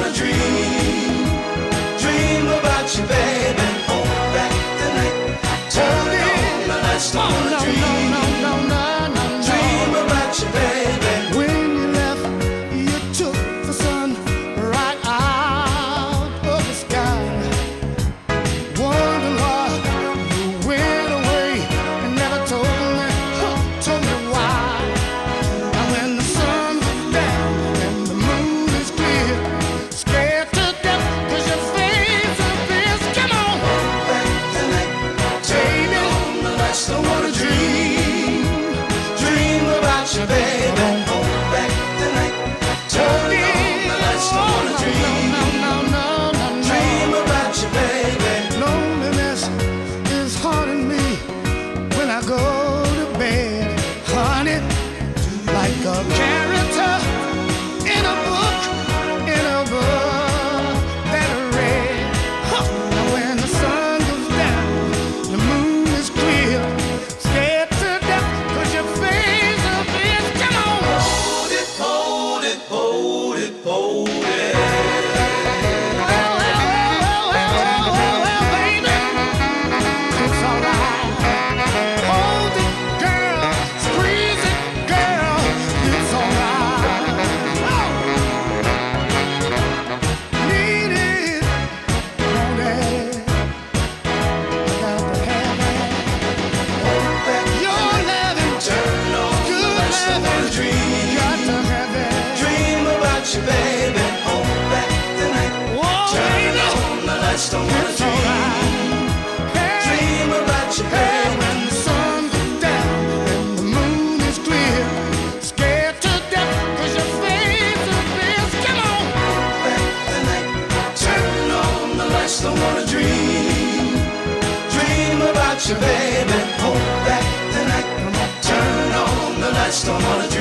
wanna dream. Dream about you, baby. Hold back the night. Turn on the lights, don't wanna dream. Dream about you, baby. When you left, you took the sun right out of the sky. Wondering why you went away and never told me why. And when the sun goes down and the moon is clear, scared to death 'cause your face appears. Come on, Back the night. Turn on the lights, don't wanna dream. Dream about you, baby. Hold back the night. Turn on the lights, don't wanna dream. Dream about you, baby. Loneliness is haunting me when I go to bed, honey, like a character in a book that I read. Now when the sun goes down, the moon is clear, scared to death 'cause your face appears. Come on, Hold it, hold it, hold it, hold it. well, baby, it's alright. Hold it, girl, squeeze it, girl, it's alright. Need it, want it, got to have it. Back Your loving, turn on the good lights, don't wanna loving, dream. got to have it. Dream about you, baby. Hold back the night. Whoa, Turn baby, on the lights, don't wanna it's dream. alright. Hey, Dream about you, hey, baby. when the sun goes down and the moon is clear, scared to death 'cause your face appears. Come on, Back the night. Turn on the lights, don't wanna dream. Dream about you, baby. Hold back the night. Turn on the lights, don't wanna dream.